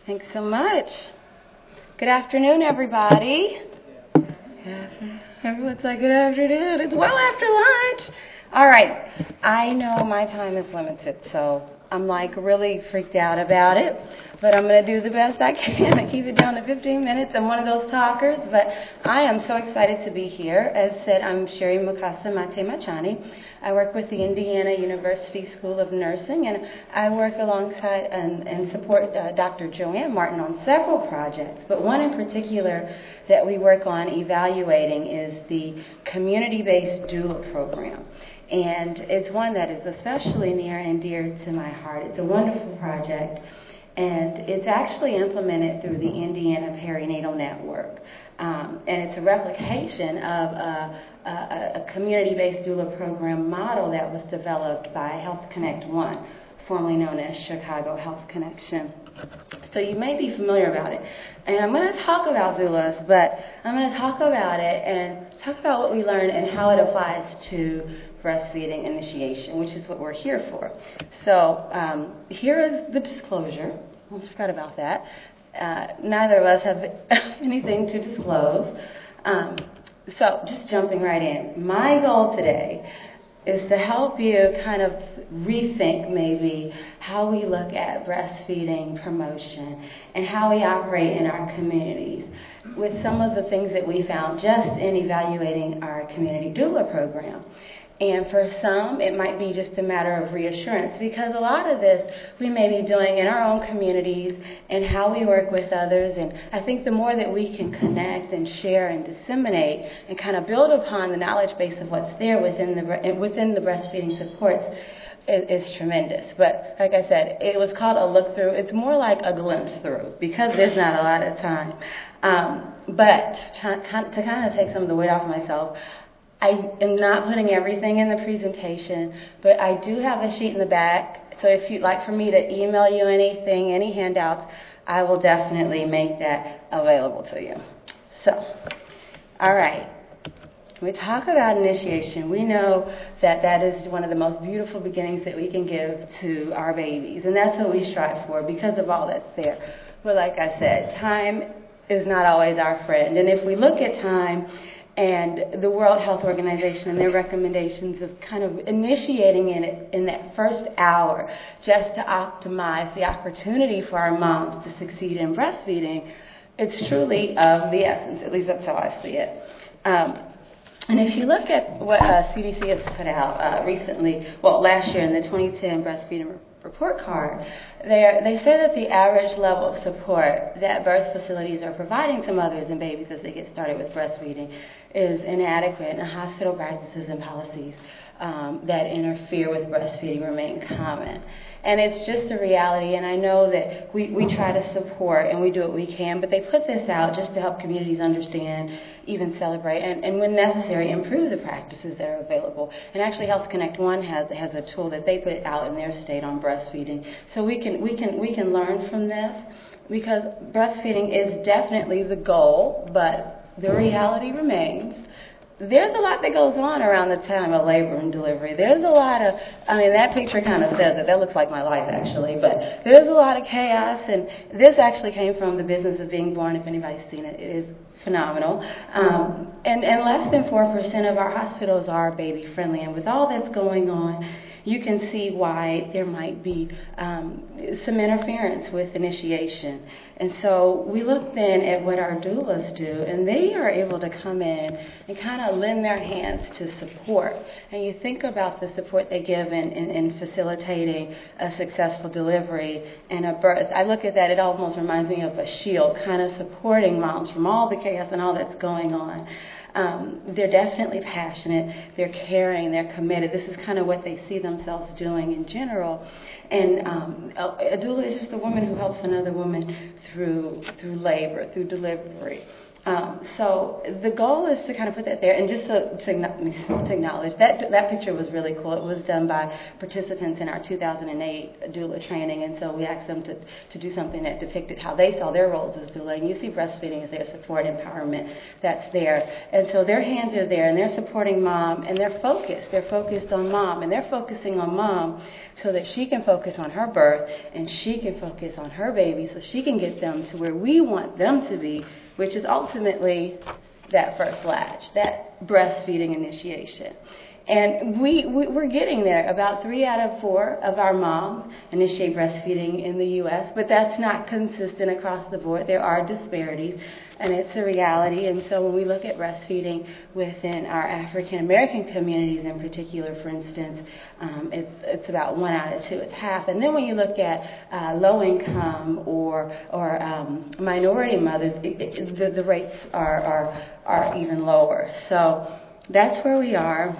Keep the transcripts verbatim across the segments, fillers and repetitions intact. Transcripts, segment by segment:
Thanks so much. Good afternoon, everybody. Everyone's like, good afternoon. It's well after lunch. All right. I know my time is limited, so I'm like really freaked out about it. But I'm going to do the best I can to keep it down to fifteen minutes. I'm one of those talkers, but I am so excited to be here. As said, I'm Sherry Mukasa Mate-Machani. I work with the Indiana University School of Nursing, and I work alongside and, and support uh, Doctor Joanne Martin on several projects, but one in particular that we work on evaluating is the community-based doula program. And it's one that is especially near and dear to my heart. It's a wonderful project, and it's actually implemented through the Indiana Perinatal Network. Um, and it's a replication of a, a, a community-based doula program model that was developed by Health Connect One, formerly known as Chicago Health Connection. So you may be familiar about it. And I'm going to talk about doulas, but I'm going to talk about it and talk about what we learned and how it applies to breastfeeding initiation, which is what we're here for. So um, here is the disclosure. I almost forgot about that. Uh, neither of us have anything to disclose. Um, so just jumping right in. My goal today is to help you kind of rethink maybe how we look at breastfeeding promotion and how we operate in our communities with some of the things that we found just in evaluating our community doula program. And for some, it might be just a matter of reassurance, because a lot of this we may be doing in our own communities and how we work with others. And I think the more that we can connect and share and disseminate and kind of build upon the knowledge base of what's there within the within the breastfeeding supports is, is tremendous. But like I said, it was called a look through. It's more like a glimpse through, because there's not a lot of time. Um, but to, to kind of take some of the weight off myself, I am not putting everything in the presentation, but I do have a sheet in the back. So if you'd like for me to email you anything, any handouts, I will definitely make that available to you. So, all right. When we talk about initiation, we know that that is one of the most beautiful beginnings that we can give to our babies, and that's what we strive for because of all that's there. But like I said, time is not always our friend, and if we look at time and the World Health Organization and their recommendations of kind of initiating in it in that first hour just to optimize the opportunity for our moms to succeed in breastfeeding, it's truly of the essence. At least that's how I see it. Um, and if you look at what uh, C D C has put out uh, recently, well, last year in the twenty ten breastfeeding report card, they they say that the average level of support that birth facilities are providing to mothers and babies as they get started with breastfeeding is inadequate, and hospital practices and policies um, that interfere with breastfeeding remain common. And it's just a reality, and I know that we, we try to support and we do what we can, but they put this out just to help communities understand, even celebrate, and, and when necessary, improve the practices that are available. And actually Health Connect One has has a tool that they put out in their state on breastfeeding. So we can we can we can learn from this, because breastfeeding is definitely the goal, but the reality remains. There's a lot that goes on around the time of labor and delivery. There's a lot of, I mean, that picture kind of says it. That looks like my life, actually. But there's a lot of chaos, and this actually came from The Business of Being Born. If anybody's seen it, it is phenomenal. Um, and, and less than four percent of our hospitals are baby-friendly. And with all that's going on, you can see why there might be um, some interference with initiation. And so we look then at what our doulas do, and they are able to come in and kind of lend their hands to support. And you think about the support they give in, in, in facilitating a successful delivery and a birth. I look at that, it almost reminds me of a shield, kind of supporting moms from all the chaos and all that's going on. Um, they're definitely passionate, they're caring, they're committed. This is kind of what they see themselves doing in general. And um, a, a doula is just a woman who helps another woman through through labor, through delivery. Um, so the goal is to kind of put that there, and just to, to, to acknowledge that that picture was really cool. It was done by participants in our two thousand eight doula training, and so we asked them to, to do something that depicted how they saw their roles as doula. And you see breastfeeding as their support, empowerment, that's there. And so their hands are there, and they're supporting mom, and they're focused. They're focused on mom, and they're focusing on mom so that she can focus on her birth, and she can focus on her baby, so she can get them to where we want them to be, which is ultimately that first latch, that breastfeeding initiation. And we, we, we're getting there. About three out of four of our moms initiate breastfeeding in the U S, but that's not consistent across the board. There are disparities, and it's a reality. And so when we look at breastfeeding within our African American communities in particular, for instance, um, it's, it's about one out of two. It's half. And then when you look at uh, low income or or um, minority mothers, it, it, the, the rates are, are are even lower. So that's where we are.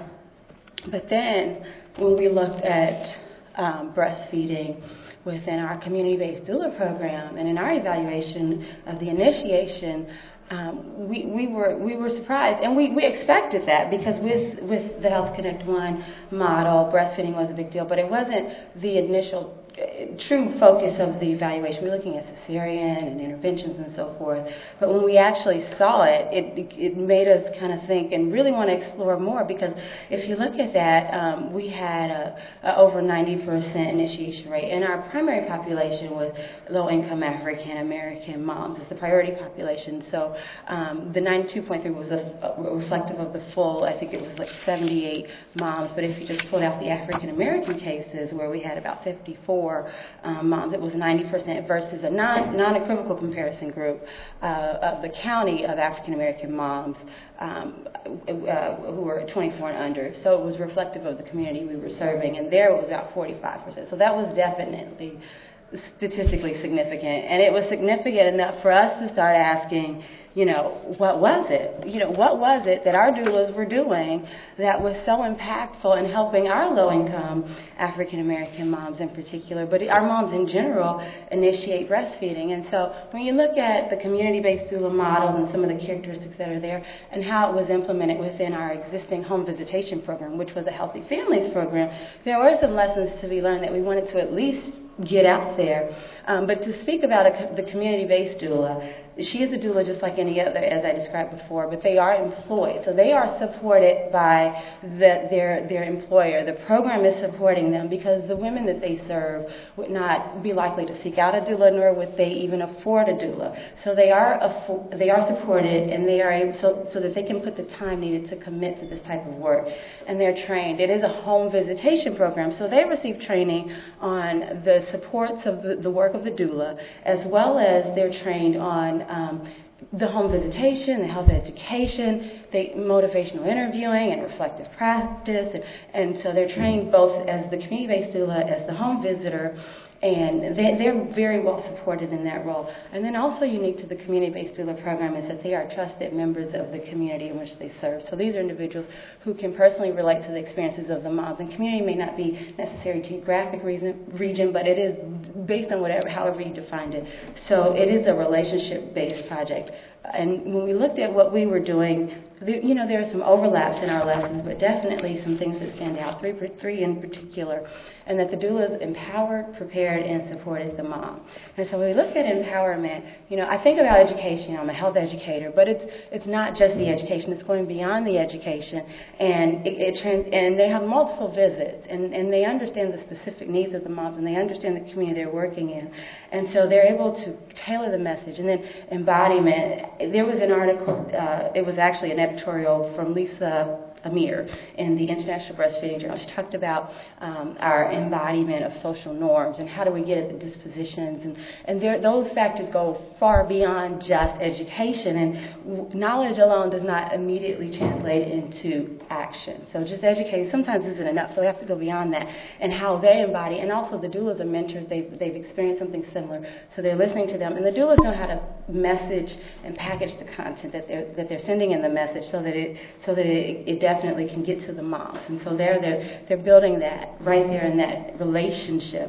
But then when we looked at um, breastfeeding within our community-based doula program, and in our evaluation of the initiation, um, we, we were we were surprised, and we, we expected that, because with with the Health Connect One model, breastfeeding was a big deal, but it wasn't the initial true focus of the evaluation. We're looking at cesarean and interventions and so forth. But when we actually saw it, it, it made us kind of think and really want to explore more, because if you look at that, um, we had a, a over ninety percent initiation rate. And our primary population was low-income African American moms. It's the priority population. So um, the ninety-two point three was a, a reflective of the full, I think it was like seventy-eight moms. But if you just pulled out the African American cases, where we had about fifty-four Um, moms, it was ninety percent versus a non, non-equivocal comparison group uh, of the county of African American moms um, uh, who were twenty-four and under. So it was reflective of the community we were serving, and there it was about forty-five percent. So that was definitely statistically significant, and it was significant enough for us to start asking, you know, what was it? You know, what was it that our doulas were doing that was so impactful in helping our low-income African-American moms in particular, but our moms in general, initiate breastfeeding? And so when you look at the community-based doula model and some of the characteristics that are there and how it was implemented within our existing home visitation program, which was a Healthy Families program, there were some lessons to be learned that we wanted to at least get out there. Um, but to speak about a, the community-based doula, she is a doula just like any other, as I described before, but they are employed. So they are supported by the, their their employer. The program is supporting them, because the women that they serve would not be likely to seek out a doula, nor would they even afford a doula. So they are affo- they are supported, and they are able, so, so that they can put the time needed to commit to this type of work. And they're trained. It is a home visitation program, so they receive training on the supports of the, the work of the doula, as well as they're trained on um, the home visitation, the health education, the motivational interviewing and reflective practice. And, and so they're trained both as the community-based doula, as the home visitor, and they, they're very well supported in that role. And then also unique to the community-based doula program is that they are trusted members of the community in which they serve. So these are individuals who can personally relate to the experiences of the moms. And community may not be necessarily geographic reason, region, but it is based on whatever, however you defined it. So it is a relationship-based project. And when we looked at what we were doing, you know, there are some overlaps in our lessons, but definitely some things that stand out, three, three in particular, and that the doulas empowered, prepared, and supported the mom. And so when we look at empowerment, you know, I think about education. I'm a health educator, but it's it's not just the education. It's going beyond the education, and it, it trans- and they have multiple visits, and, and they understand the specific needs of the moms, and they understand the community they're working in, and so they're able to tailor the message. And then embodiment. There was an article. Uh, it was actually an editorial from Lisa Amir in the International Breastfeeding Journal. She talked about um, our embodiment of social norms and how do we get at the dispositions, and, and there, those factors go far beyond just education, and knowledge alone does not immediately translate into action. So just educating sometimes isn't enough, so we have to go beyond that, and how they embody, and also the doulas are mentors. They've, they've experienced something similar, so they're listening to them, and the doulas know how to message and package the content that they're that they're sending in the message so that it so that it, it definitely can get to the moms. And so they're they're they're building that right there in that relationship.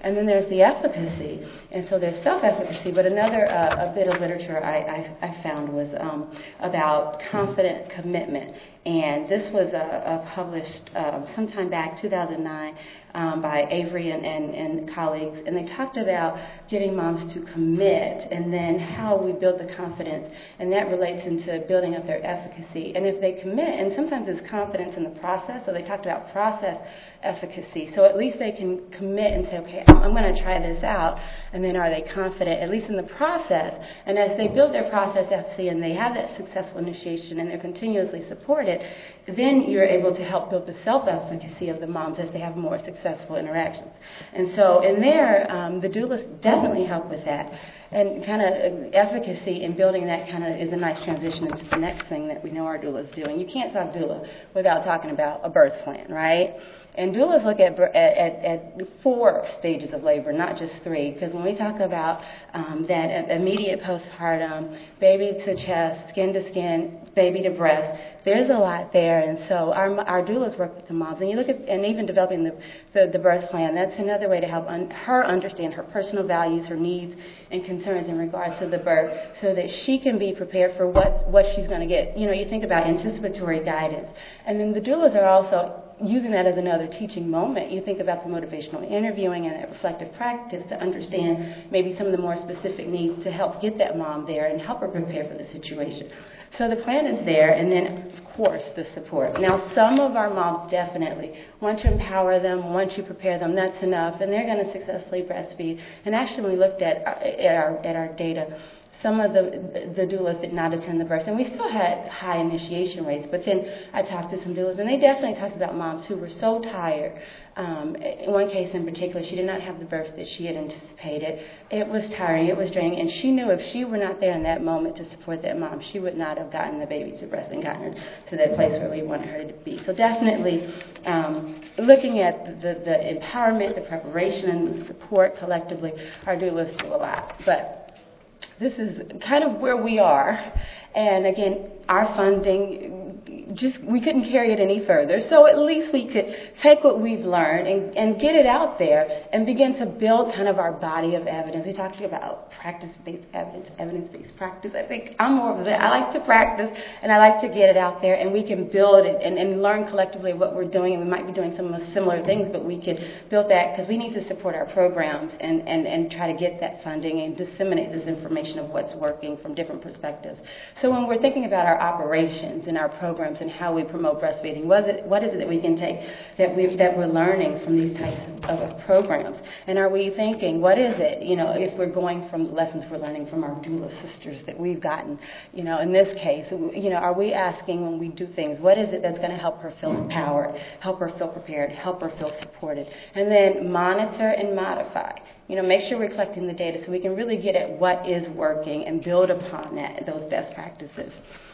And then there's the efficacy. And so there's self-efficacy, but another uh, a bit of literature I, I, I found was um, about confident commitment. And this was uh, uh, published um, sometime back, two thousand nine, um, by Avery and, and, and colleagues. And they talked about getting moms to commit and then how we build the confidence. And that relates into building up their efficacy. And if they commit, and sometimes it's confidence in the process, so they talked about process efficacy. So at least they can commit and say, okay, I'm, I'm going to try this out. And then are they confident, at least in the process? And as they build their process efficacy and they have that successful initiation and they're continuously supported, then you're able to help build the self-efficacy of the moms as they have more successful interactions. And so in there, um, the doulas definitely help with that. And kind of efficacy in building that kind of is a nice transition into the next thing that we know our doulas do. And you can't talk doula without talking about a birth plan, right? And doulas look at, at, at four stages of labor, not just three, because when we talk about um, that immediate postpartum, baby to chest, skin to skin, baby to breast, there's a lot there. And so our, our doulas work with the moms. And you look at, and even developing the, the, the birth plan, that's another way to help un, her understand her personal values, her needs, and concerns in regards to the birth so that she can be prepared for what, what she's going to get. You know, you think about anticipatory guidance. And then the doulas are also using that as another teaching moment. You think about the motivational interviewing and that reflective practice to understand maybe some of the more specific needs to help get that mom there and help her prepare for the situation. So the plan is there, and then, of course, the support. Now, some of our moms definitely, once you empower them, once you prepare them, that's enough, and they're going to successfully breastfeed. And actually, when we looked at, at, our, at our data, some of the, the doulas did not attend the births, and we still had high initiation rates. But then I talked to some doulas, and they definitely talked about moms who were so tired. Um, in one case in particular, she did not have the birth that she had anticipated. It was tiring, it was draining, and she knew if she were not there in that moment to support that mom, she would not have gotten the baby to breast and gotten her to that place where we wanted her to be. So definitely um, looking at the, the empowerment, the preparation, and the support collectively, our doulas do a lot. But this is kind of where we are. And again, our funding, just we couldn't carry it any further. So at least we could take what we've learned and, and get it out there and begin to build kind of our body of evidence. We talked about practice-based evidence, evidence-based practice. I think I'm more of that. I like to practice and I like to get it out there, and we can build it and, and learn collectively what we're doing. And we might be doing some of the similar things, but we could build that because we need to support our programs and, and, and try to get that funding and disseminate this information of what's working from different perspectives. So when we're thinking about our operations and our programs and how we promote breastfeeding, what is it, what is it that we can take that, we, that we're learning from these types of, of programs? And are we thinking, what is it, you know, if we're going from the lessons we're learning from our doula sisters that we've gotten, you know, in this case, you know, are we asking when we do things, what is it that's going to help her feel empowered, help her feel prepared, help her feel supported? And then monitor and modify. You know, make sure we're collecting the data so we can really get at what is working and build upon that, those best practices.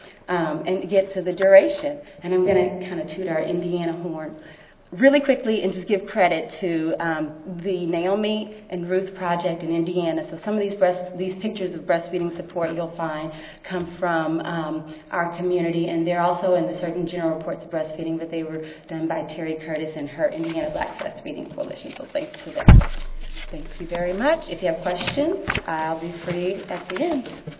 Um, and get to the duration. And I'm going to kind of toot our Indiana horn really quickly and just give credit to um, the Naomi and Ruth Project in Indiana. So some of these breast, these pictures of breastfeeding support you'll find come from um, our community, and they're also in the Surgeon General Reports of Breastfeeding, but they were done by Terry Curtis and her Indiana Black Breastfeeding Coalition. So thanks to them. Thank you very much. If you have questions, I'll be free at the end.